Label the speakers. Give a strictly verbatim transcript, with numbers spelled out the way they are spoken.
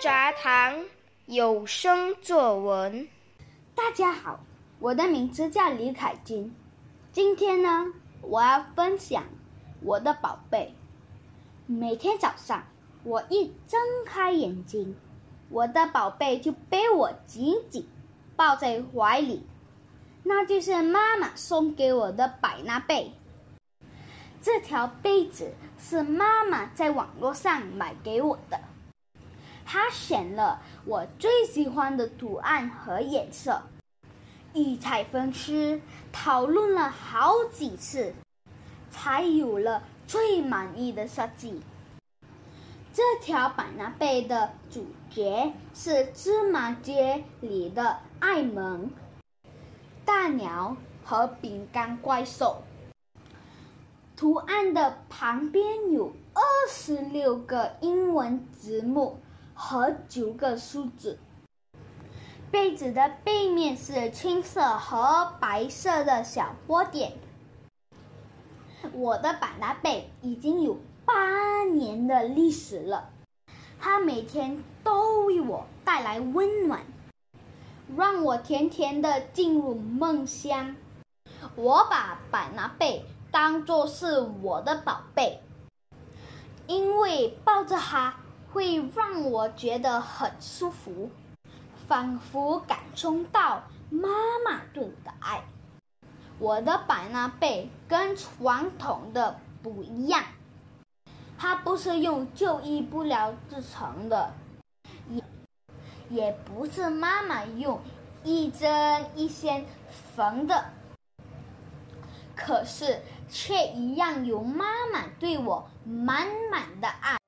Speaker 1: 杂谈有声作文。
Speaker 2: 大家好，我的名字叫李凯金。今天呢，我要分享我的宝贝。每天早上，我一睁开眼睛，我的宝贝就被我紧紧抱在怀里，那就是妈妈送给我的百纳被。这条被子是妈妈在网络上买给我的，她选了我最喜欢的图案和颜色，异彩分析，讨论了好几次，才有了最满意的设计。这条百纳被的主角是芝麻街里的艾蒙、大鸟和饼干怪兽。图案的旁边有二十六个英文字母和九个数字。被子的背面是青色和白色的小波点。我的百纳被已经有八年的历史了，它每天都为我带来温暖，让我甜甜的进入梦乡。我把百纳被当作是我的宝贝，因为抱着它会让我觉得很舒服，仿佛感受到妈妈对我的爱。我的百纳被跟传统的不一样，它不是用旧衣布料制成的，也也不是妈妈用一针一线缝的，可是却一样有妈妈对我满满的爱。